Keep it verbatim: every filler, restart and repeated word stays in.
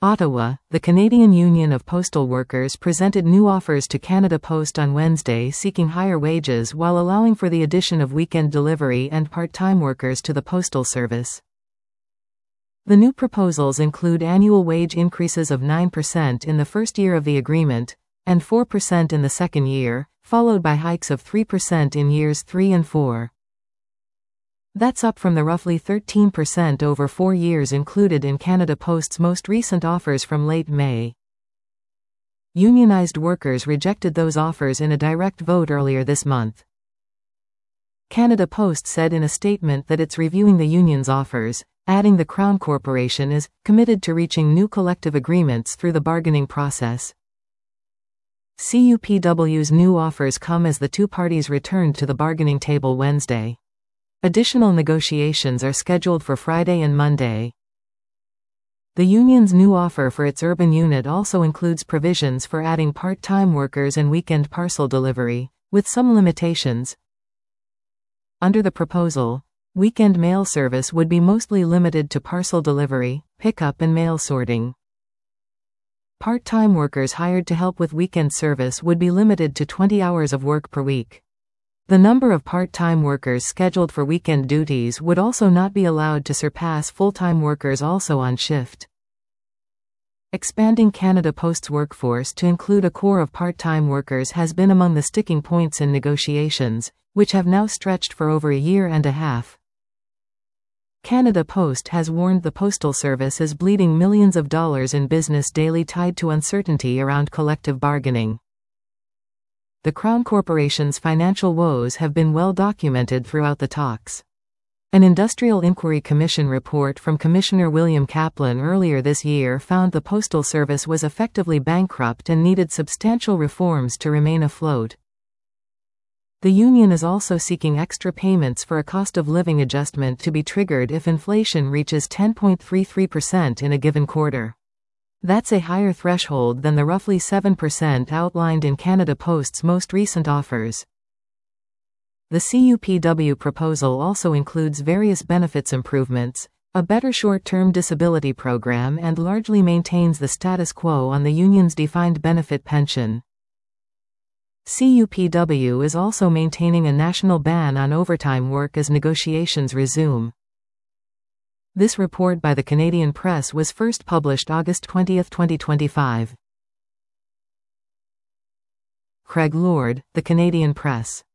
Ottawa, the Canadian Union of Postal Workers presented new offers to Canada Post on Wednesday seeking higher wages while allowing for the addition of weekend delivery and part-time workers to the postal service. The new proposals include annual wage increases of nine percent in the first year of the agreement, and four percent in the second year, followed by hikes of three percent in years three and four. That's up from the roughly thirteen percent over four years included in Canada Post's most recent offers from late May. Unionized workers rejected those offers in a direct vote earlier this month. Canada Post said in a statement that it's reviewing the union's offers, adding the Crown Corporation is committed to reaching new collective agreements through the bargaining process. C U P W's new offers come as the two parties returned to the bargaining table Wednesday. Additional negotiations are scheduled for Friday and Monday. The union's new offer for its urban unit also includes provisions for adding part-time workers and weekend parcel delivery, with some limitations. Under the proposal, weekend mail service would be mostly limited to parcel delivery, pickup and mail sorting. Part-time workers hired to help with weekend service would be limited to twenty hours of work per week. The number of part-time workers scheduled for weekend duties would also not be allowed to surpass full-time workers also on shift. Expanding Canada Post's workforce to include a core of part-time workers has been among the sticking points in negotiations, which have now stretched for over a year and a half. Canada Post has warned the Postal Service is bleeding millions of dollars in business daily tied to uncertainty around collective bargaining. The Crown Corporation's financial woes have been well documented throughout the talks. An Industrial Inquiry Commission report from Commissioner William Kaplan earlier this year found the Postal Service was effectively bankrupt and needed substantial reforms to remain afloat. The union is also seeking extra payments for a cost of living adjustment to be triggered if inflation reaches ten point three three percent in a given quarter. That's a higher threshold than the roughly seven percent outlined in Canada Post's most recent offers. The C U P W proposal also includes various benefits improvements, a better short-term disability program, and largely maintains the status quo on the union's defined benefit pension. C U P W is also maintaining a national ban on overtime work as negotiations resume. This report by the Canadian Press was first published August twentieth, twenty twenty-five. Craig Lord, The Canadian Press.